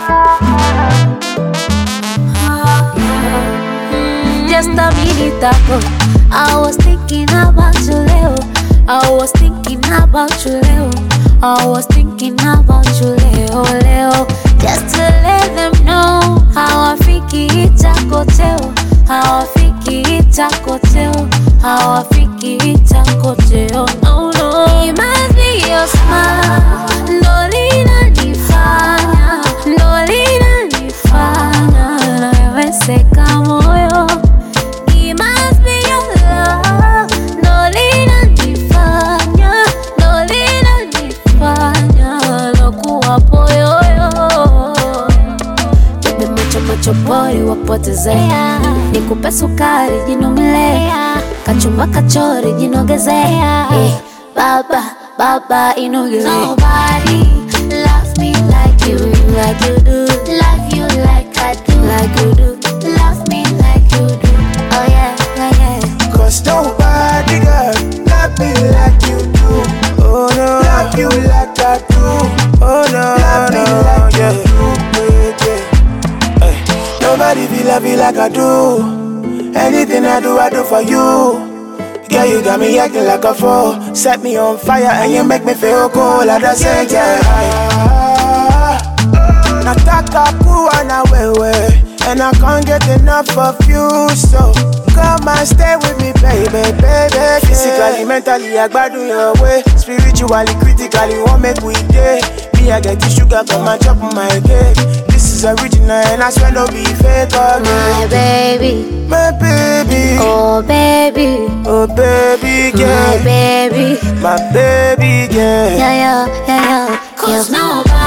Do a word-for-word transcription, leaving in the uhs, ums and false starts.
Just a minute ago, I was thinking about you, Leo. I was thinking about you, Leo. I was thinking about you, Leo, Leo. Just to let them know how I think it's a hotel. How I think it's a hotel. How I think it's a hotel. No, no. It must be your smile. No lina nifanya. No lina nifanya. Naweseka moyo. It must be your love. No lina nifanya. No lina nifanya. Lokuwa poyoyo. Bebe mucho mucho pori wapotezea. Nikupe sukari jinomilea. Kachumba kachori jinogezea. Eh, baba, baba inogezea. Nobody loves me like you, like you do. Love you like I do, like you do. Love me like you do. Oh yeah, yeah, yeah. Cause nobody girl love me like you do. Oh no, love you like I do. Oh no, love me no, like yeah. you do, yeah, yeah. Hey. Nobody be love you like I do. Anything I do, I do for you. Yeah, you got me acting like a fool. Set me on fire and you make me feel cool. I just say, yeah, nataka kuwa na wewe, and I can't get enough of you. So come and stay with me, baby, baby. Physically, mentally, I gbadun your way. Spiritually, critically, won't make we day. Me, I get the sugar, come and chop my cake. This is original and I swear no be fake. Oh, My baby, my baby, oh baby, oh baby, my yeah, baby. my baby, yeah. Yeah, yeah, yeah, yeah. Cause nobody